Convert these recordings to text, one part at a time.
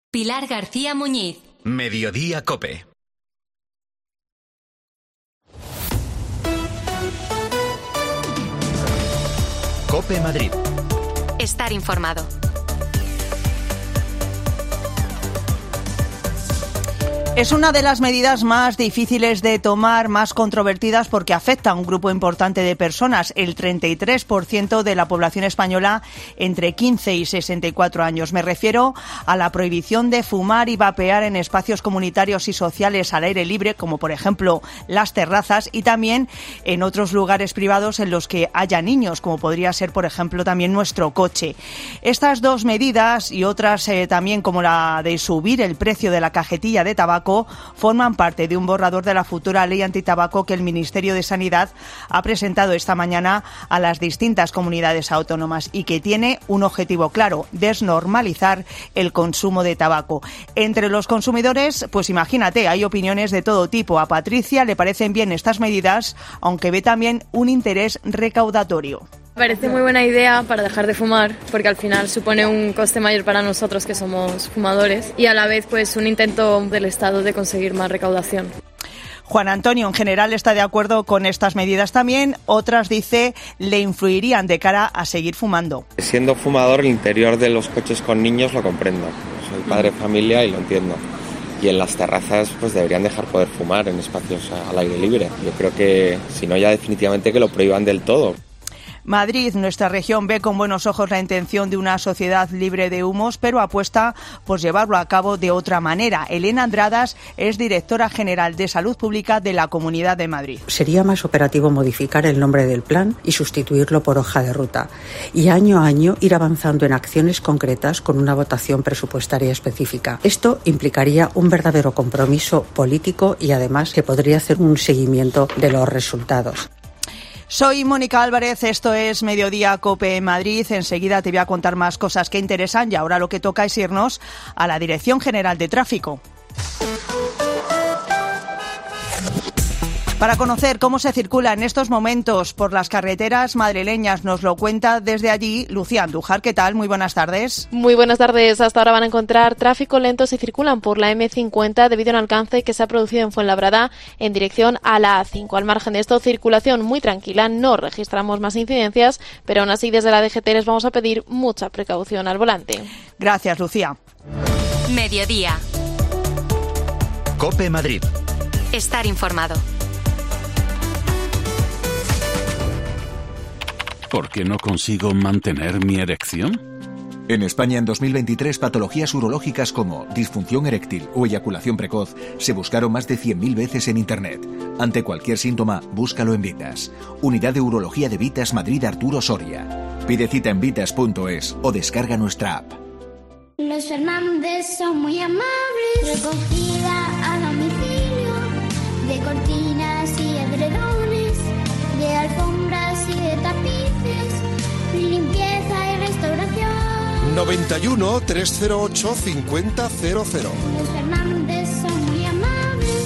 Pilar García Muñiz. Mediodía COPE. COPE Madrid. Estar informado. Es una de las medidas más difíciles de tomar, más controvertidas, porque afecta a un grupo importante de personas, el 33% de la población española entre 15 y 64 años. Me refiero a la prohibición de fumar y vapear en espacios comunitarios y sociales al aire libre, como por ejemplo las terrazas, y también en otros lugares privados en los que haya niños, como podría ser por ejemplo también nuestro coche. Estas dos medidas y otras también, como la de subir el precio de la cajetilla de tabaco, forman parte de un borrador de la futura ley antitabaco que el Ministerio de Sanidad ha presentado esta mañana a las distintas comunidades autónomas y que tiene un objetivo claro: desnormalizar el consumo de tabaco. Entre los consumidores, pues imagínate, hay opiniones de todo tipo. A Patricia le parecen bien estas medidas, aunque ve también un interés recaudatorio. Me parece muy buena idea para dejar de fumar, porque al final supone un coste mayor para nosotros que somos fumadores y a la vez pues un intento del Estado de conseguir más recaudación. Juan Antonio en general está de acuerdo con estas medidas también, otras dice le influirían de cara a seguir fumando. Siendo fumador, el interior de los coches con niños lo comprendo, soy padre de familia y lo entiendo. Y en las terrazas pues deberían dejar poder fumar en espacios al aire libre. Yo creo que si no ya definitivamente que lo prohíban del todo. Madrid, nuestra región, ve con buenos ojos la intención de una sociedad libre de humos, pero apuesta por llevarlo a cabo de otra manera. Elena Andradas es directora general de Salud Pública de la Comunidad de Madrid. Sería más operativo modificar el nombre del plan y sustituirlo por hoja de ruta. Y año a año ir avanzando en acciones concretas con una votación presupuestaria específica. Esto implicaría un verdadero compromiso político y además que podría hacer un seguimiento de los resultados. Soy Mónica Álvarez, esto es Mediodía COPE Madrid. Enseguida te voy a contar más cosas que interesan y ahora lo que toca es irnos a la Dirección General de Tráfico. Para conocer cómo se circula en estos momentos por las carreteras madrileñas, nos lo cuenta desde allí Lucía Andújar. ¿Qué tal? Muy buenas tardes. Muy buenas tardes. Hasta ahora van a encontrar tráfico lento si circulan por la M50 debido a un alcance que se ha producido en Fuenlabrada en dirección a la A5. Al margen de esto, circulación muy tranquila, no registramos más incidencias, pero aún así desde la DGT les vamos a pedir mucha precaución al volante. Gracias, Lucía. Mediodía. COPE Madrid. Estar informado. ¿Por qué no consigo mantener mi erección? En España, en 2023, patologías urológicas como disfunción eréctil o eyaculación precoz se buscaron más de 100.000 veces en Internet. Ante cualquier síntoma, búscalo en Vitas. Unidad de Urología de Vitas Madrid Arturo Soria. Pide cita en vitas.es o descarga nuestra app. Los Fernández son muy amables. Recogida a domicilio de cortinas y edredones, de alfombras y de tapices, limpieza y restauración. 91 308 5000. Los Fernández son muy amables.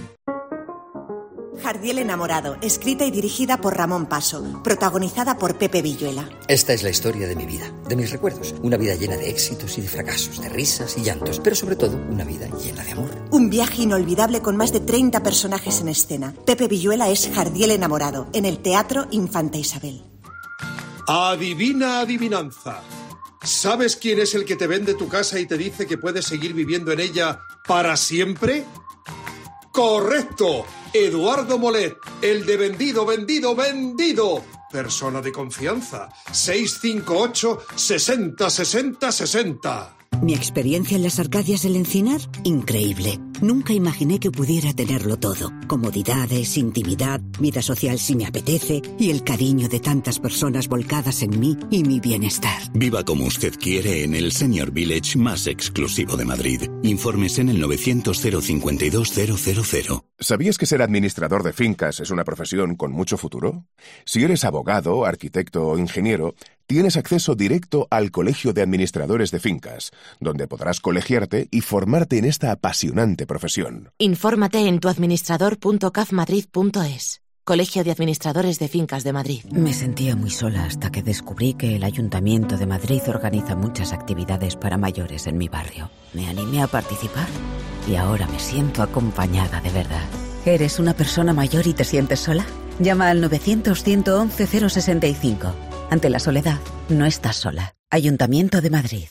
Jardiel enamorado, escrita y dirigida por Ramón Paso, protagonizada por Pepe Villuela. Esta es la historia de mi vida, de mis recuerdos. Una vida llena de éxitos y de fracasos, de risas y llantos, pero sobre todo una vida llena de amor. Un viaje inolvidable con más de 30 personajes en escena. Pepe Villuela es Jardiel enamorado, en el Teatro Infanta Isabel. Adivina adivinanza. ¿Sabes quién es el que te vende tu casa y te dice que puedes seguir viviendo en ella para siempre? ¡Correcto! Eduardo Molet, el de vendido, vendido, vendido. Persona de confianza. 658 60 60 60. Mi experiencia en las Arcadias del Encinar, increíble. Nunca imaginé que pudiera tenerlo todo. Comodidades, intimidad, vida social si me apetece y el cariño de tantas personas volcadas en mí y mi bienestar. Viva como usted quiere en el Senior Village más exclusivo de Madrid. Informes en el 900 052 000. ¿Sabías que ser administrador de fincas es una profesión con mucho futuro? Si eres abogado, arquitecto o ingeniero, tienes acceso directo al Colegio de Administradores de Fincas, donde podrás colegiarte y formarte en esta apasionante profesión. Infórmate en tuadministrador.cafmadrid.es. Colegio de Administradores de Fincas de Madrid. Me sentía muy sola hasta que descubrí que el Ayuntamiento de Madrid organiza muchas actividades para mayores en mi barrio. Me animé a participar y ahora me siento acompañada de verdad. ¿Eres una persona mayor y te sientes sola? Llama al 900-111-065. Ante la soledad, no estás sola. Ayuntamiento de Madrid.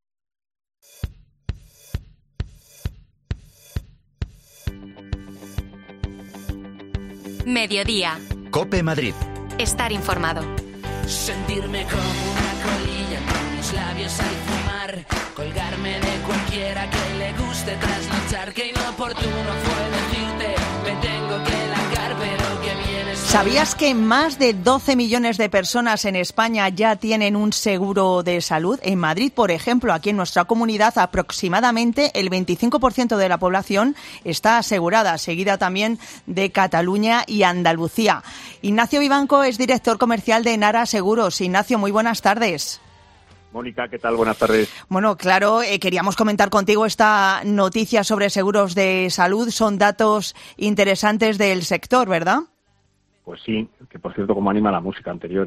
Mediodía. COPE Madrid. Estar informado. Sentirme como una colilla con los labios al fumar, colgarme de cualquiera que le guste trasnochar, que inoportuno fue decirte me tengo que largar, pero que vienes. ¿Sabías que más de 12 millones de personas en España ya tienen un seguro de salud? En Madrid, por ejemplo, aquí en nuestra comunidad, aproximadamente el 25% de la población está asegurada, seguida también de Cataluña y Andalucía. Ignacio Vivanco es director comercial de Nara Seguros. Ignacio, muy buenas tardes. Mónica, ¿qué tal? Buenas tardes. Bueno, claro, queríamos comentar contigo esta noticia sobre seguros de salud. Son datos interesantes del sector, ¿verdad? Pues sí, que por cierto, como anima la música anterior,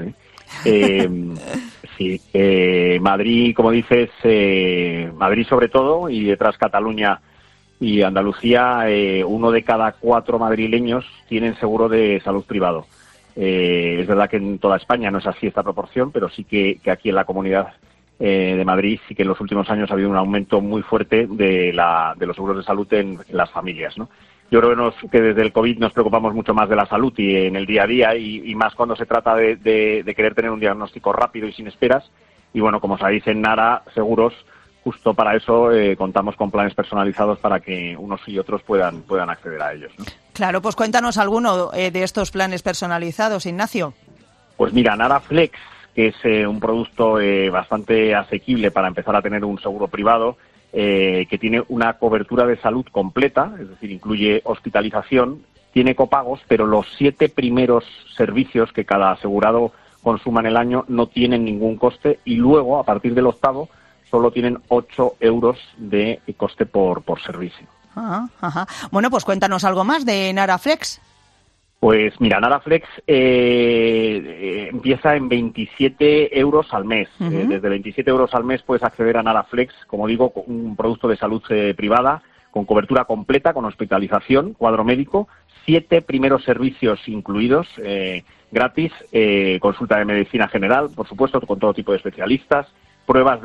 Sí, Madrid, como dices, Madrid sobre todo, y detrás Cataluña y Andalucía, 1 de cada 4 madrileños tienen seguro de salud privado. Es verdad que en toda España no es así esta proporción, pero sí que aquí en la Comunidad de Madrid sí que en los últimos años ha habido un aumento muy fuerte de los seguros de salud en las familias, ¿no? Yo creo que desde el COVID nos preocupamos mucho más de la salud y en el día a día y más cuando se trata de querer tener un diagnóstico rápido y sin esperas. Y bueno, como sabéis, en Nara Seguros, justo para eso contamos con planes personalizados para que unos y otros puedan acceder a ellos, ¿no? Claro, pues cuéntanos alguno de estos planes personalizados, Ignacio. Pues mira, Nara Flex, que es un producto bastante asequible para empezar a tener un seguro privado, que tiene una cobertura de salud completa, es decir, incluye hospitalización, tiene copagos, pero los 7 primeros servicios que cada asegurado consuma en el año no tienen ningún coste y luego, a partir del 8º, solo tienen 8 euros de coste por servicio. Ajá. Bueno, pues cuéntanos algo más de Nara Flex. Pues mira, Nara Flex empieza en 27 euros al mes. Uh-huh. Desde 27 euros al mes puedes acceder a Nara Flex, como digo, un producto de salud privada, con cobertura completa, con hospitalización, cuadro médico, 7 primeros servicios incluidos, gratis, consulta de medicina general, por supuesto, con todo tipo de especialistas, pruebas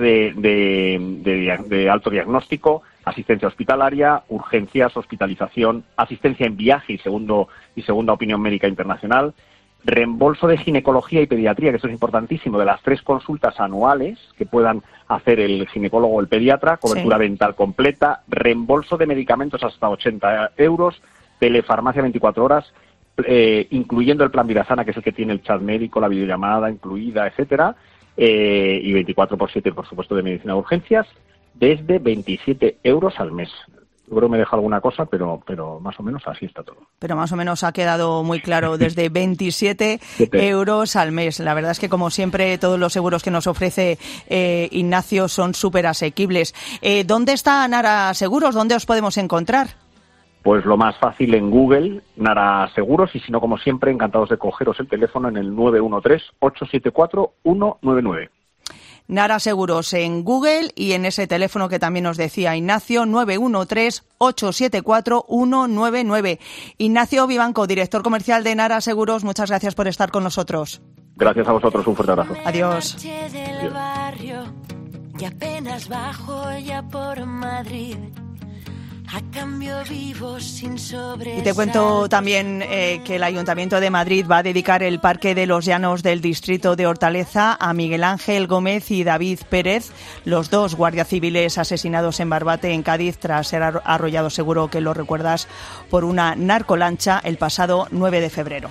de alto diagnóstico, asistencia hospitalaria, urgencias, hospitalización, asistencia en viaje y segunda opinión médica internacional, reembolso de ginecología y pediatría, que esto es importantísimo, de las 3 consultas anuales que puedan hacer el ginecólogo o el pediatra, cobertura dental completa, reembolso de medicamentos hasta 80 euros, telefarmacia 24 horas, incluyendo el plan Vidasana, que es el que tiene el chat médico, la videollamada incluida, etcétera, y 24/7, por supuesto, de medicina de urgencias, desde 27 euros al mes. Seguro me dejo alguna cosa, pero más o menos así está todo. Pero más o menos ha quedado muy claro, desde 27 euros al mes. La verdad es que, como siempre, todos los seguros que nos ofrece Ignacio son súper asequibles. ¿Dónde está Nara Seguros? ¿Dónde os podemos encontrar? Pues lo más fácil en Google, Nara Seguros, y si no, como siempre, encantados de cogeros el teléfono en el 913-874-199. Nara Seguros en Google y en ese teléfono que también nos decía Ignacio, 913-874-199. Ignacio Vivanco, director comercial de Nara Seguros, muchas gracias por estar con nosotros. Gracias a vosotros, un fuerte abrazo. Adiós. Y apenas bajo ya por Madrid. A cambio vivo sin Y te cuento también que el Ayuntamiento de Madrid va a dedicar el Parque de los Llanos del distrito de Hortaleza a Miguel Ángel Gómez y David Pérez, los 2 guardias civiles asesinados en Barbate, en Cádiz, tras ser arrollados, seguro que lo recuerdas, por una narcolancha el pasado 9 de febrero.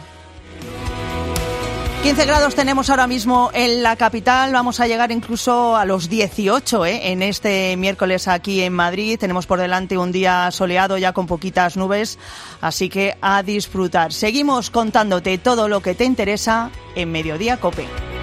15 grados tenemos ahora mismo en la capital, vamos a llegar incluso a los 18 en este miércoles aquí en Madrid. Tenemos por delante un día soleado ya con poquitas nubes, así que a disfrutar. Seguimos contándote todo lo que te interesa en Mediodía COPE.